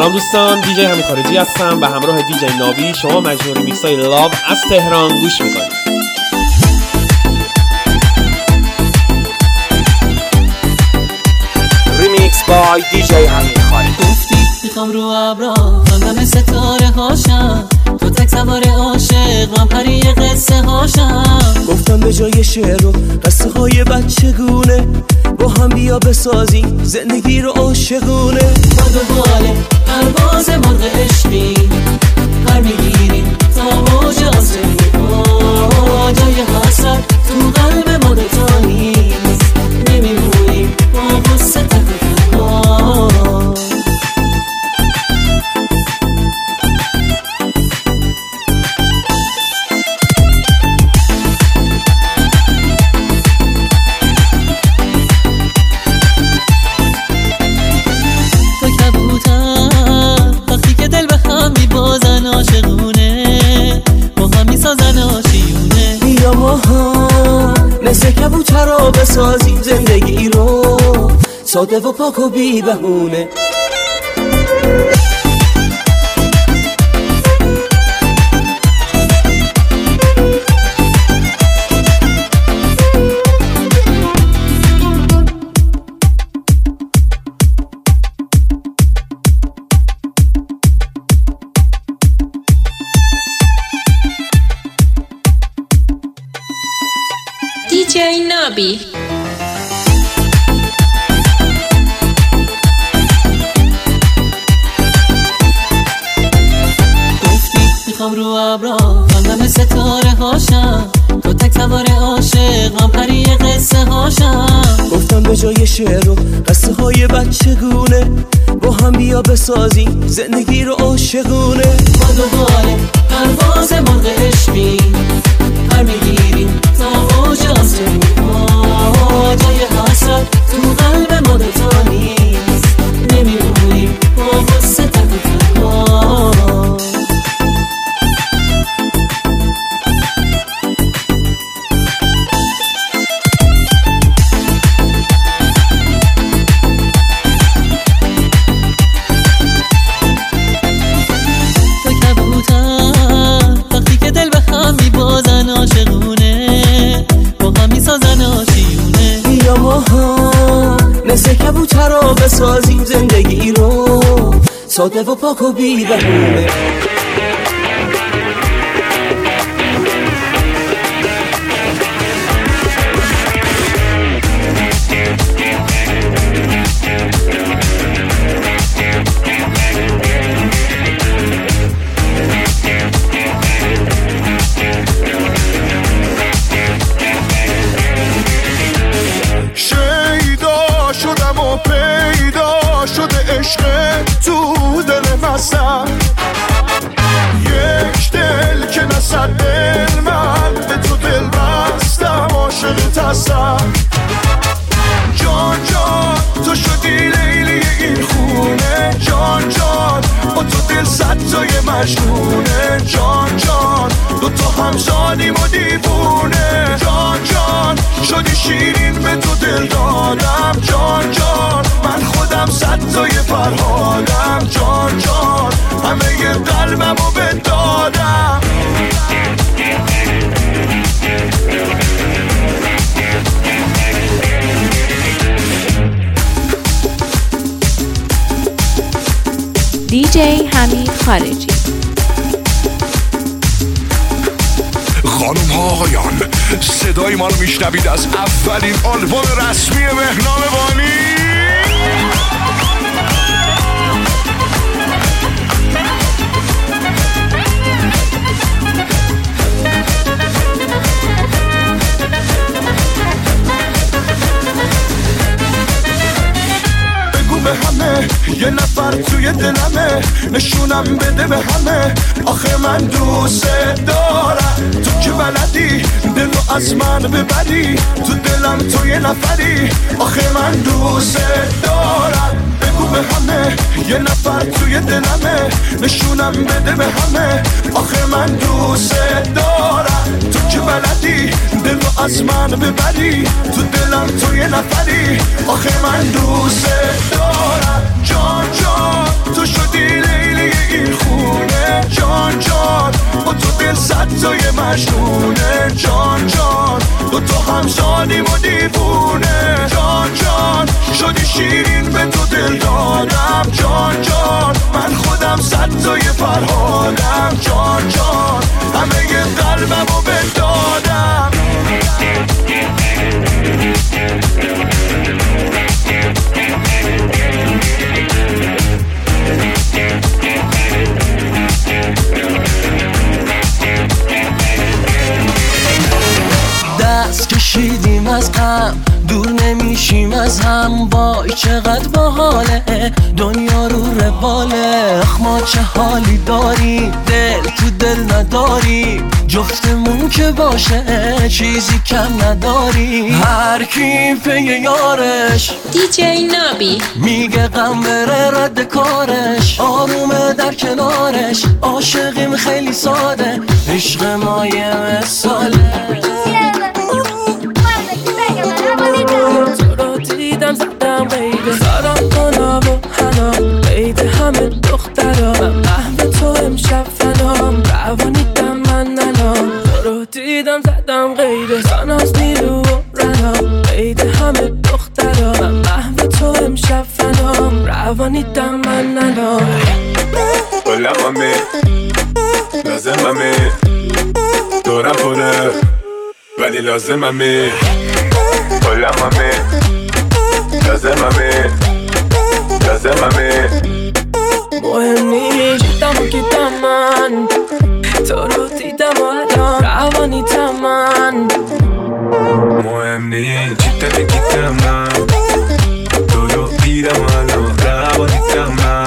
سلام دوستان، دیجی همین خارجی هستم و همراه دیجی نابی شما مجموعه ریمیکس‌های لاو از تهران گوش میکنید. ریمیکس بای دیجی همین خارجی. گفتی میخوام رو ابرا خواندم ستاره هاشم، تو تک سوار عاشق من پری قصه هاشم. گفتم به جای شعر و قصه های بچگونه با هم بیا بسازیم زندگی رو عاشقونه. با دوباره پرواز مرغ عشقی پر میگیریم تا موج آسمونی، جای حسرت تو قلب ما دوتا نیست، نمیمونیم با غصه تک و تنها. مثل کبوترا بسازیم زندگی رو ساده و پاک و بی بهونه. DJ نابی. گفتی میخوام رو ابرا خواندم ستاره هاشم، تو تک سوار عاشق من پری قصه هاشم. گفتم به جای شعر و قصه های بچگونه با هم بیا بسازیم زندگی رو عاشقونه. با دوباره پرواز مرغ عشقی پر میگیریم تا موج آسمونی، جای حسرت تو قلب ما دوتا نیست، نمیمونیم با غصه تک و تنها. مثل کبوترا بسازیم زندگی رو ساده و پاک و بی بهونه. پیدا شده عشق تو دل مستم، یک دل که نصد دل من به تو دل بستم، عاشقت هستم. جان جان تو شدی لیلی این خونه، جان جان با تو دل صد تای مجنونه، جان جان دوتا همزادیم و دیوونه، جان جان شدی شیرین به تو دل دادم، جان جان من خودم صد تای فرهادم، جان جان همه قلبم رو بدادم. دیجی همین خارجی. خانم ها آقایان، صدای ما رو میشنوید از اولین آلبوم رسمی مهنام بانی. به همه یه نفر توی دلمه، نشونم بده به همه آخه من دوست دارم. تو که بلدی دلو از من ببری، تو دلم تو یه نفری آخه من دوست دارم. بگو به همه یه نفر توی دلمه، نشونم بده به همه آخه من دوست دارم. تو که بلدی دلو از من ببری، تو دلم تو یه نفری آخه من دوست دارم. جان جان تو شدی مجنونه جان جان تو هم شادیم و دیوونه جان جان شدی شیرین به تو دل دادم جان جان من خودم صدای فرهادم جان جان همه قلبمو بدادم دست کشیدیم از غم دور نمیشیم از هم وای چقدر باحاله دنیا رو رواله ما چه حالی داری دل تو دل نداری جفتمون که باشه چیزی کم نداری هر کی پی یارش دیجی نابی میگه غم بره رد کارش آرومه در کنارش عاشقیم خیلی ساده عشق ما یه مثاله تو رو دیدم زدم قیده سارم کنا و حنا قیده همه دخترا من محو تو امشب فنام روانیدم من ننام تو رو دیدم زدم قیده ساناز نیرو و رنا قیده همه دخترا من محو تو امشب فنام روانیدم من ننام بلممه لازممه دورم پره ولی لازممه بلممه لازممه مهم نیست دیدم و گیدم من تو رو دیدم و الان روانیتم من مهم نیست گیدم من تو رو دیدم و الان روانیتم من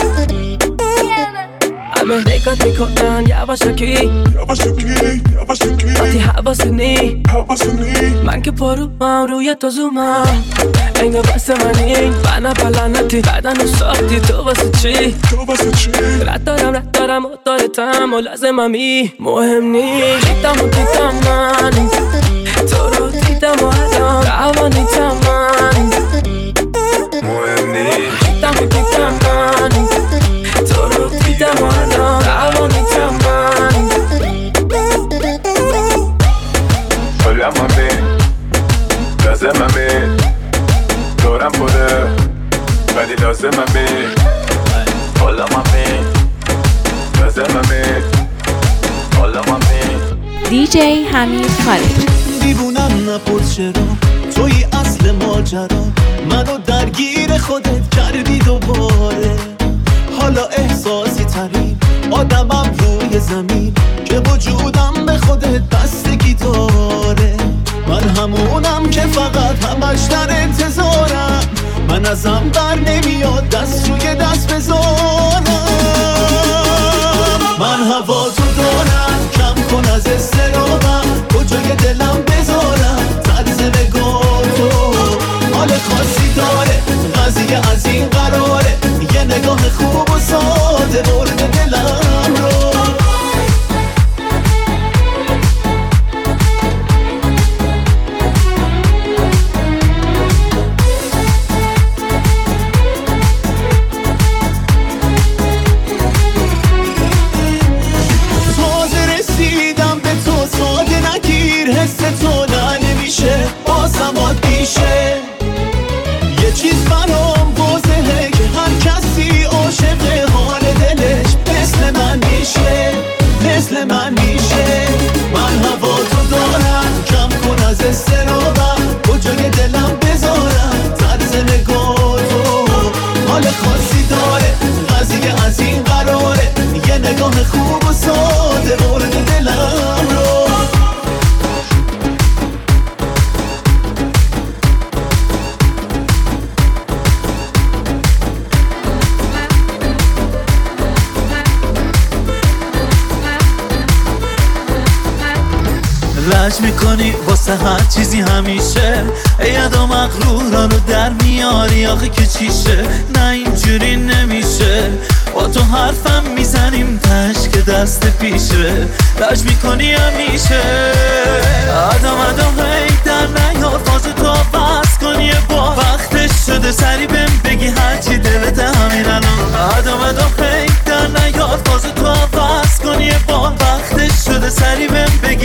همه نگات میکنن یواشکی وقتی حواسنی من که پروم روی تو زومم اینو بس منی بنا پلانتی بدن و ساختی تو واسه چی رد دارم و دارتم و لازممی مهم نیست دیدم و دیدم من تو رو دیدم و الان روانیتم من مهم نیست دیدم و دیدم من تو رو دیدم و الان روانیتم من بلممه لازممه دورم پره ولی لازممه بلممه لازممه دیجی حمید خالقی دیوونم نپرس چرا توی اصل ماجرا منو درگیر خودت کردی دوباره حالا احساسی ترین آدمم روی زمین که وجودم به خودت بستگی داره من همونم که فقط همش در انتظارم من ازم بر نمیاد دست روی دست بذارم من هوا تو دارم کم کن از استرابم کجای دلم بذارم طرز نگاه تو حال خاصی داره قضیه از این قراره یه نگاه خوب و ساده برد دلم رو یه چیز برام واضحه که هر کسی عاشق حال دلش مثل من میشه من هوا تو دارم کم کن از استرابم کجای دلم بذارم طرز نگاه تو حال خاصی داره قضیه از این قراره یه نگاه خوب و ساده برد دلم رو رج میکنی واسه هر چیزی همیشه یاد و مغرورانو در میاری آخه که چیشه نه اینجوری نمیشه با تو حرفم میزنیم تش که دست پیشه رج میکنی همیشه آدم هی در نیار فاز تو بس کنی با وقتش شده سری بهم بگی هرچی دلت همین الان آدم هی در نیار فاز تو بس کنی با وقتش شده سری بهم بگی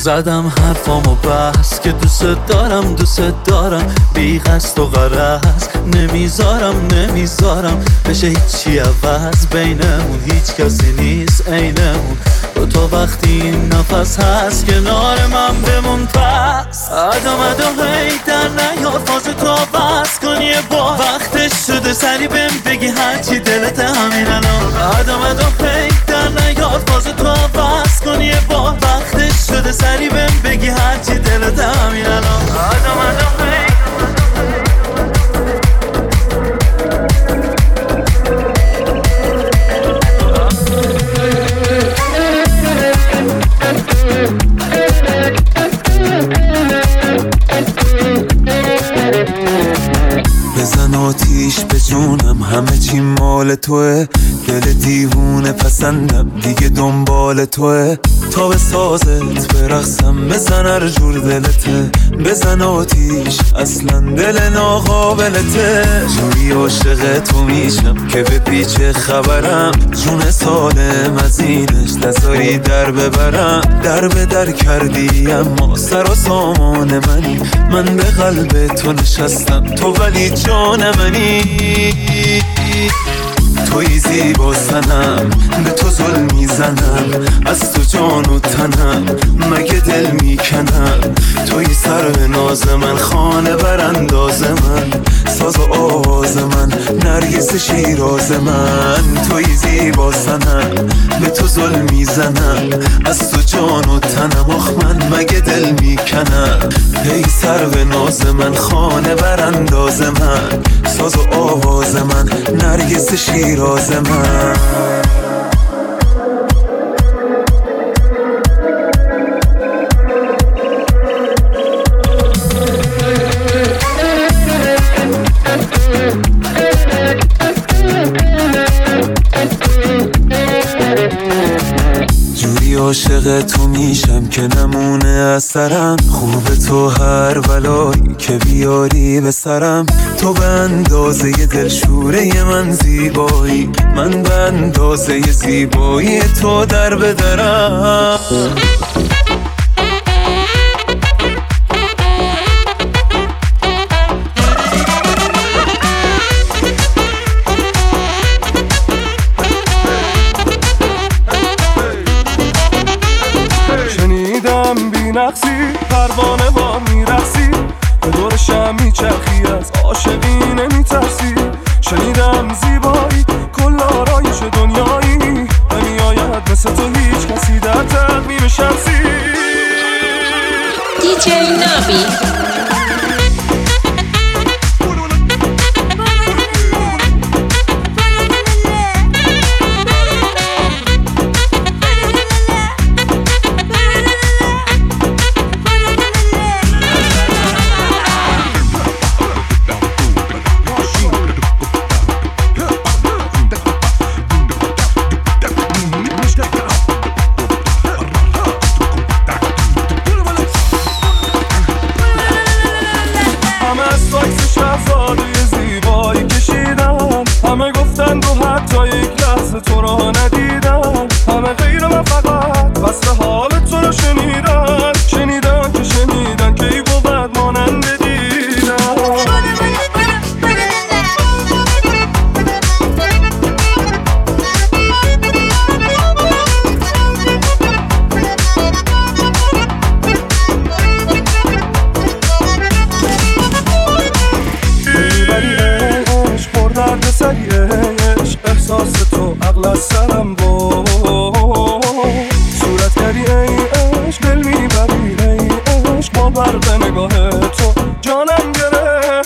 زدم حرفامو بس که دوست دارم بی قصد و غرض نمیذارم بشه هیچی عوض بینمون هیچ کسی نیست عینمون تو وقتی این نفس هست کنار من بمون پس ادام هی در نیار فاز تو بس کن یه بار وقتش شده سری بهم بگی هرچی دلت همین الان ادام هی در نیار فاز تو بس کن یه بار وقتش شده سری بهم بگی هرچی دلت همین الان ادام هی بزن آتیش به جونم همه چی مال توه دل دیوونه پسندم دیگه دنبال توه تا به سازت برقصم بزن هر جور دلته بزن آتیش اصلا دل ناقابلته جوری عاشق تو میشم که به پیچ خبرم جون سالم از اینش نذاری در ببرم در به در کردی اما سر و سامان منی من به قلب تو نشستم تو ولی جان منی توی زیبا سنم به تو ظلم میزنم از تو جان و تنم مگه دل میکنم توی سر به ناز من خانه برانداز من ساز و آواز من نرگس شیراز من توی زیبا سنم به تو ظلم میزنم از تو جان و تنم آخ من مگه دل میکنم ای سر به ناز من خانه برانداز من ساز و آواز من نرگس شیراز من جوری عاشق تو میشم که نمونه اثرم خوب تو هر بلایی که بیاری به سرم تو به اندازه دلشوره من زیبایی من به اندازه زیبایی تو در بدرم نقصی پروانه با میرسی به دور شم میچرخی از عاشقی نمیترسی شنیدم زیبایی کل آرایش دنیایی نمیآید مثل تو هیچ کسی در تقویم شمسی دیجی نابی همه گفتن رو حتی یک لحظه تو رو ندیدن همه غیر من فقط وصف حال تو رو شنیدن که شنیدن که ای بود مانند دیدن سریعش احساس تو عقل از سرم بود صورت کردی ای عشق دل میبری ای عشق با برق نگاه تو جانم گره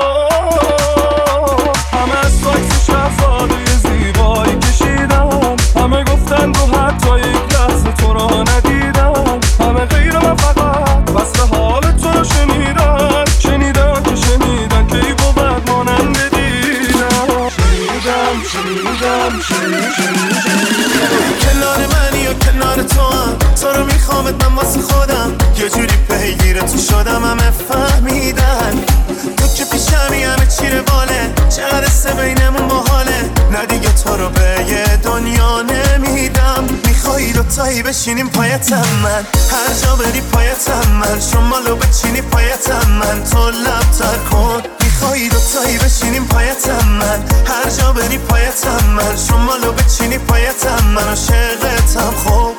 خود همه از ساکس شهزاده زیبایی کشیدن همه گفتن رو حتی یک لحظه تو رو ندیدن همه غیر من فقط وصف حال تو رو شنیدن که شنیدن که ای بود مانند شنیدم دوتایی بشینیم پایتم من، هر جا بری پایتم من، شمالو بچینی پایتم من، تو لب تر کن. میخوایی دوتایی بشینیم پایتم من، هر جا بری پایتم من، شمالو بچینی پایتم من، عاشقتم خوب.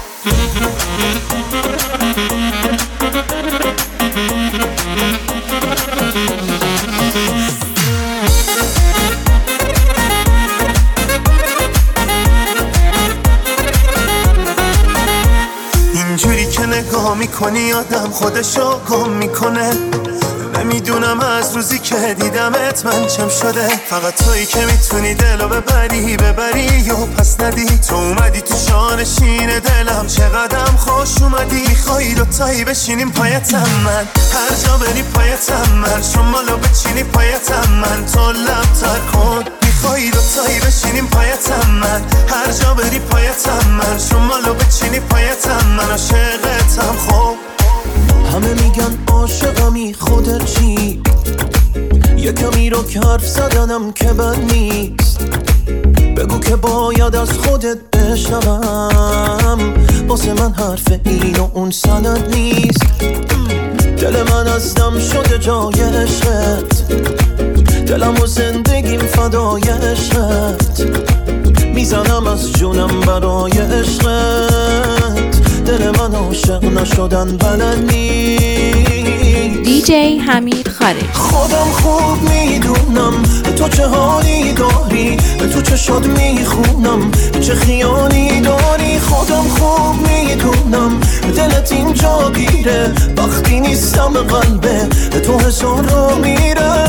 اینجوری که نگاه میکنی آدم خودشو گم میکنه، نمیدونم از روزی که دیدمت من چم شده. فقط تویی که میتونی دلو ببری و پس ندی. تو اومدی تو شانشین دلم، چقدرم خوش اومدی. میخوایی دوتایی بشینیم پایتم من، هر جا بری پایتم من، شمالو بچینی پایتم من، تو لب تر کن. میخوایی دوتایی بشینیم پایتم من، هر جا بری پایتم من، شمالو بچینی پایتم من، عاشقتم خوب. همه میگن عاشقمی، خودت چی؟ یه کمی رو که حرف زدنم که بد نیست، بگو که باید از خودت بشنوم. واسه من حرف این و اون سند نیست. دل من از دم شده جای عشقت، دلم و زندگیم فدای عشقت، میزنم از جونم برای عشقت. دل من عاشق نشدن بلد نیست. دیجی حمید خالد. خودم خوب میدونم تو چه حالی داری، تو چشات میخونم چه خیالی داری. خودم خوب میدونم دلت اینجا گیره، وقتی نیستم قلبه تو هزار رو میره.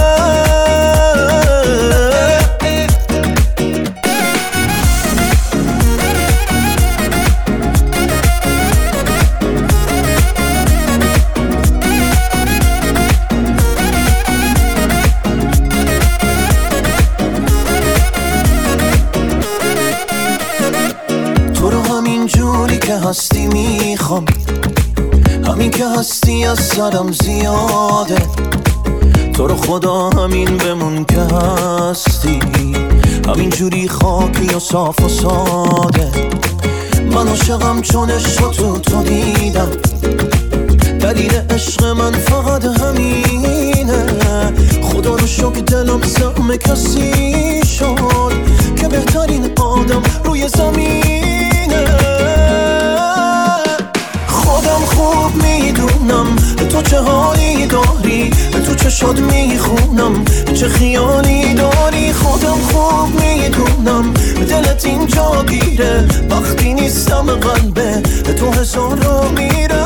هستی میخوام، همین که هستی از سرم زیاده. تو رو خدا همین بمون که هستی، همین جوری خاکی و صاف و ساده. من عاشقم چون عشق تو دیدم، دلیل عشق من فقط همینه. خدا رو شکر دلم زم کسی شد که بهترین آدم روی زمینه. خودم خوب میدونم تو چه حالی داری، تو چشات میخونم چه خیالی داری. خودم خوب میدونم دلت اینجا گیره، وقتی نیستم قلبه تو هزار رو میره.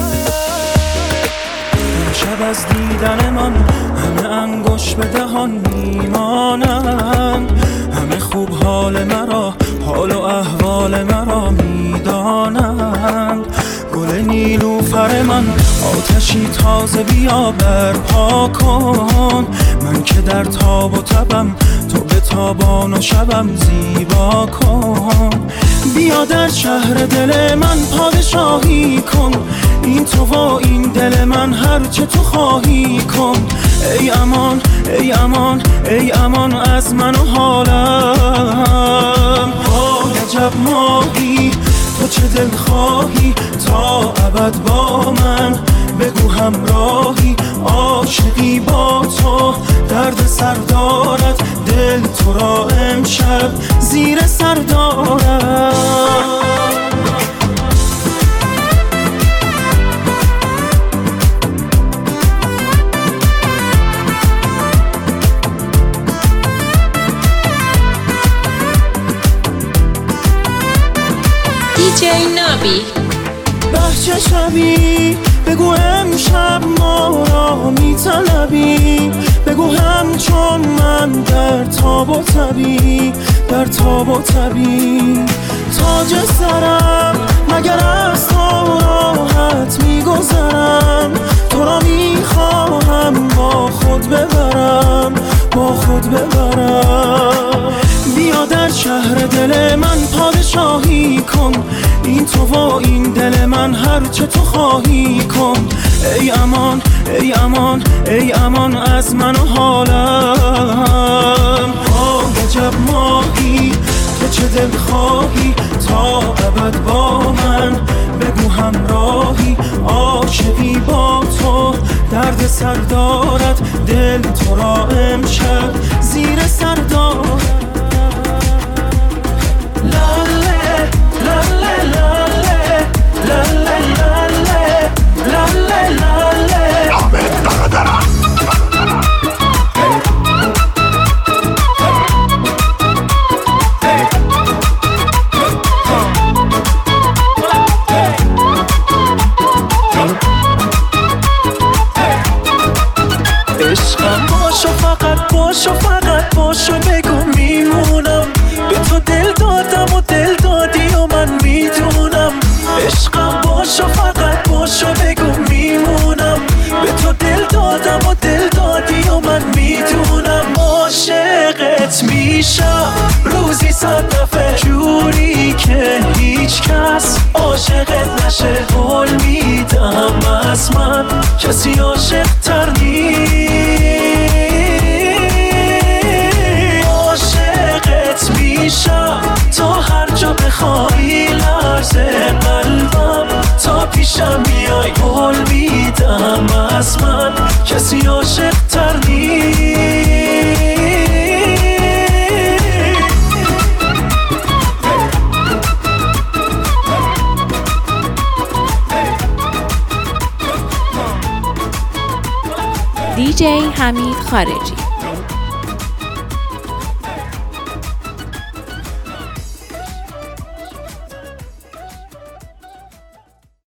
شب از دیدن من همه انگوش به دهان میمانند، همه خوب حال مرا، حال و احوال مرا میدانند. گل نیلوفر من آتشی تازه بیا برپا کن، من که در تاب و تبم تو به تابان و شبم زیبا کن. بیا در شهر دل من پادشاهی کن، این تو و این دل من هرچه تو خواهی کن. ای امان ای امان ای امان از من و حالم. عجب ماهی تو چه دل خواهی تا ابد با من، بگو همراهی عاشقی با تو. درد سر دارد دل تو را امشب زیر سر دارد. دیجی نابی. بهچه شبی بگو امشب ما را میطلبی، بگو همچون من در تاب و تبی، در تاب و تبی. تاج سرم مگر از تو راحت میگذرم، تو را میخواهم با خود ببرم، با خود ببرم. بیا در شهر دل من پادشاهی کن، این تو و این دل من هرچه تو خواهی کن. ای امان ای امان ای امان از من و حالم. عجب ماهی تو چه دل خواهی تا ابد با من، سر دارد دل تو را امشب زیر سر دارد لاله لاله لاله لاله لاله لاله لاله حامد برادرم عشقم باشو فقط باشو فقط باشو بگو میمونم به تو دل دادم و دل دادی و من میدونم عشقم باشو فقط باشو بگو میمونم به تو دل دادم و دل دادی و من میدونم عاشقت میشم روزی 100 دفعه جوری که هیچ کس عاشقت نشه قول میدم از من کسی عاشق تر عاشقت میشم تا هر جا بخوای لرزه قلبم تا پیشم میای قول میدم از من کسی عاشق تر DJ حمید خارجی.